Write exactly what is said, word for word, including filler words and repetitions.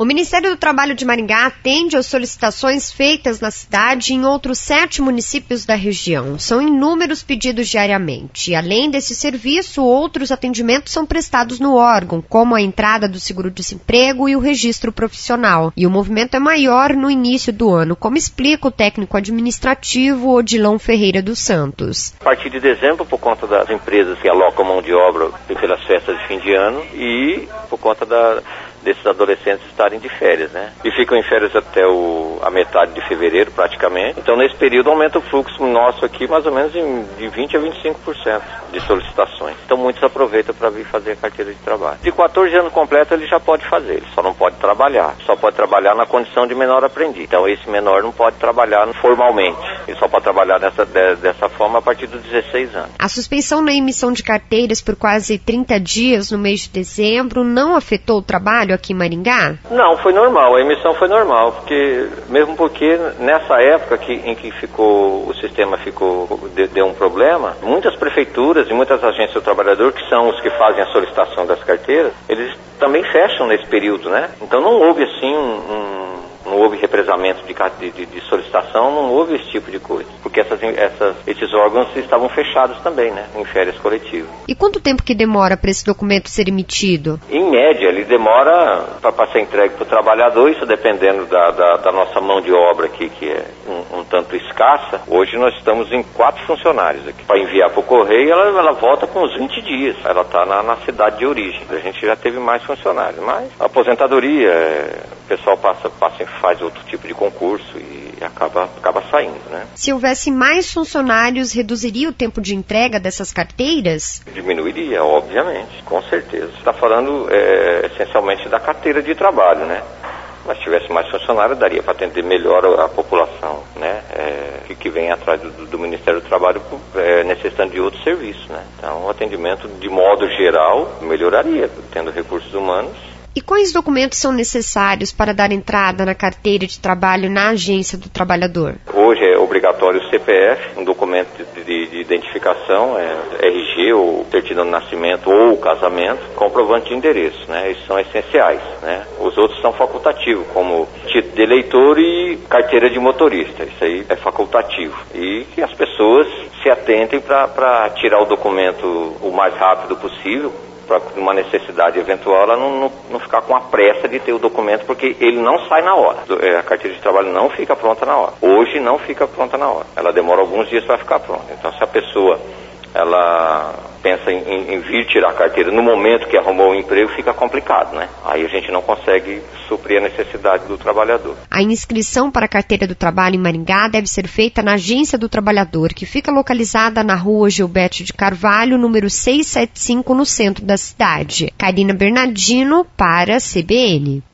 O Ministério do Trabalho de Maringá atende às solicitações feitas na cidade e em outros sete municípios da região. São inúmeros pedidos diariamente. E, além desse serviço, outros atendimentos são prestados no órgão, como a entrada do seguro-desemprego e o registro profissional. E o movimento é maior no início do ano, como explica o técnico administrativo Odilon Ferreira dos Santos. A partir de dezembro, por conta das empresas que alocam mão de obra pelas festas de fim de ano e por conta da, desses adolescentes estarem de férias, né? E ficam em férias até o, a metade de fevereiro, praticamente. Então, nesse período, aumenta o fluxo nosso aqui mais ou menos em, de vinte a vinte e cinco por cento de solicitações. Então, muitos aproveitam para vir fazer a carteira de trabalho. De quatorze anos completo, ele já pode fazer, ele só não pode trabalhar. Só pode trabalhar na condição de menor aprendiz. Então, esse menor não pode trabalhar formalmente. Ele só pode trabalhar dessa, de, dessa forma a partir dos dezesseis anos. A suspensão na emissão de carteiras por quase trinta dias no mês de dezembro não afetou o trabalho aqui em Maringá? Não, foi normal, a emissão foi normal, porque mesmo porque nessa época que, em que ficou, o sistema ficou, deu um problema, muitas prefeituras e muitas agências do trabalhador, que são os que fazem a solicitação das carteiras, eles também fecham nesse período, né? Então não houve assim um, um não houve represamento de, de, de solicitação, não houve esse tipo de coisa, porque essas, essas, esses órgãos estavam fechados também, né, em férias coletivas. E quanto tempo que demora para esse documento ser emitido? Em média, ele demora para ser entregue para o trabalhador, isso dependendo da, da, da nossa mão de obra aqui, que é um, um tanto escassa. Hoje nós estamos em quatro funcionários aqui. Para enviar para o correio, ela, ela volta com uns vinte dias. Ela está na, na cidade de origem. A gente já teve mais funcionários, mas a aposentadoria, é, o pessoal passa, passa, faz outro tipo de concurso e acaba, acaba saindo, né? Se houvesse mais funcionários, reduziria o tempo de entrega dessas carteiras? Diminuiria, obviamente, com certeza. Você está falando é, essencialmente da carteira de trabalho, né? Mas se tivesse mais funcionários, daria para atender melhor a, a população, né? É, que, que vem atrás do, do Ministério do Trabalho é, necessitando de outros serviços, né? Então, o atendimento, de modo geral, melhoraria, tendo recursos humanos. E quais documentos são necessários para dar entrada na carteira de trabalho na agência do trabalhador? Hoje é obrigatório o C P F, um documento de, de, de identificação, é, R G ou certidão de nascimento ou casamento, comprovante de endereço, né? Esses são essenciais, né? Os outros são facultativos, como título de eleitor e carteira de motorista. Isso aí é facultativo. E que as pessoas se atentem para tirar o documento o mais rápido possível, para uma necessidade eventual, ela não, não, não ficar com a pressa de ter o documento, porque ele não sai na hora. A carteira de trabalho não fica pronta na hora. Hoje não fica pronta na hora. Ela demora alguns dias para ficar pronta. Então, se a pessoa ela pensa em, em, em vir tirar a carteira no momento que arrumou o emprego, fica complicado, né? Aí a gente não consegue suprir a necessidade do trabalhador. A inscrição para a carteira do trabalho em Maringá deve ser feita na Agência do Trabalhador, que fica localizada na rua Gilberto de Carvalho, número seiscentos e setenta e cinco, no centro da cidade. Karina Bernardino, para a C B N.